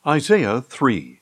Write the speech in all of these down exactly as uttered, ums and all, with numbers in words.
Isaiah three.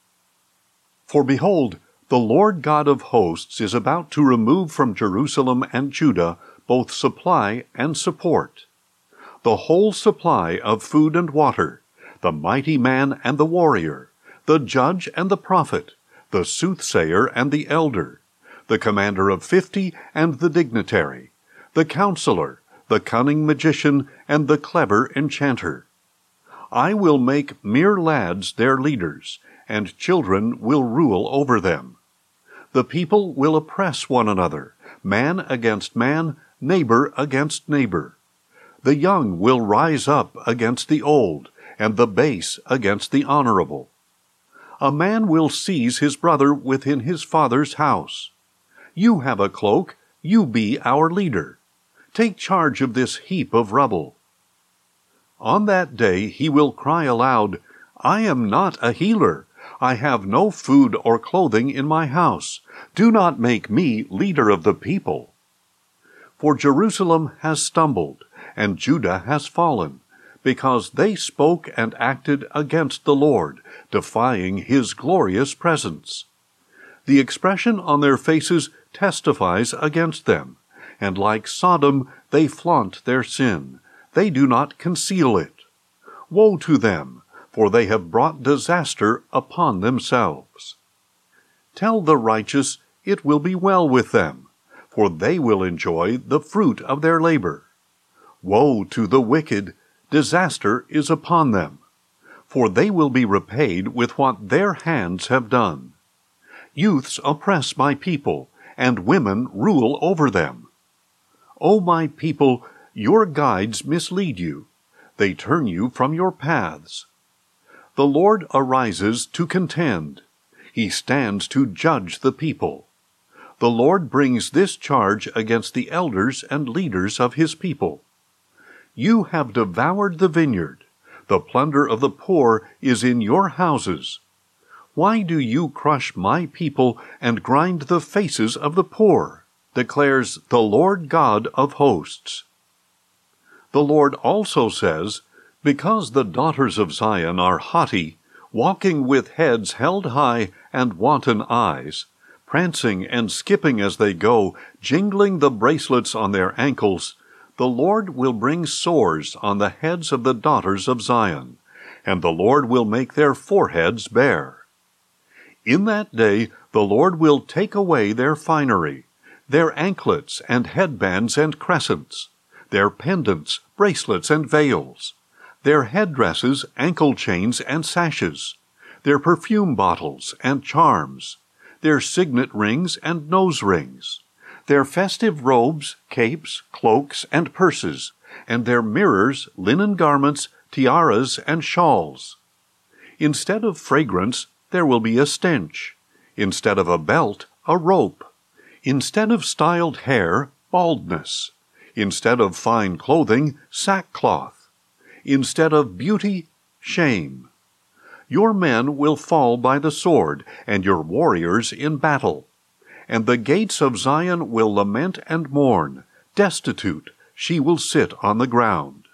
For behold, the Lord God of hosts is about to remove from Jerusalem and Judah both supply and support, the whole supply of food and water, the mighty man and the warrior, the judge and the prophet, the soothsayer and the elder, the commander of fifty and the dignitary, the counselor, the cunning magician, and the clever enchanter. I will make mere lads their leaders, and children will rule over them. The people will oppress one another, man against man, neighbor against neighbor. The young will rise up against the old, and the base against the honorable. A man will seize his brother within his father's house. You have a cloak, you be our leader. Take charge of this heap of rubble. On that day he will cry aloud, I am not a healer. I have no food or clothing in my house. Do not make me leader of the people. For Jerusalem has stumbled, and Judah has fallen, because they spoke and acted against the Lord, defying His glorious presence. The expression on their faces testifies against them, and like Sodom they flaunt their sin. They do not conceal it. Woe to them, for they have brought disaster upon themselves. Tell the righteous, it will be well with them, for they will enjoy the fruit of their labor. Woe to the wicked, disaster is upon them, for they will be repaid with what their hands have done. Youths oppress my people, and women rule over them. O my people, your guides mislead you. They turn you from your paths. The Lord arises to contend. He stands to judge the people. The Lord brings this charge against the elders and leaders of His people. You have devoured the vineyard. The plunder of the poor is in your houses. Why do you crush my people and grind the faces of the poor? Declares the Lord God of hosts. The Lord also says, because the daughters of Zion are haughty, walking with heads held high and wanton eyes, prancing and skipping as they go, jingling the bracelets on their ankles, the Lord will bring sores on the heads of the daughters of Zion, and the Lord will make their foreheads bare. In that day the Lord will take away their finery, their anklets and headbands and crescents, their pendants, bracelets, and veils, their headdresses, ankle chains, and sashes, their perfume bottles and charms, their signet rings and nose rings, their festive robes, capes, cloaks, and purses, and their mirrors, linen garments, tiaras, and shawls. Instead of fragrance, there will be a stench. Instead of a belt, a rope. Instead of styled hair, baldness. Instead of fine clothing, sackcloth. Instead of beauty, shame. Your men will fall by the sword, and your warriors in battle. And the gates of Zion will lament and mourn. Destitute, she will sit on the ground.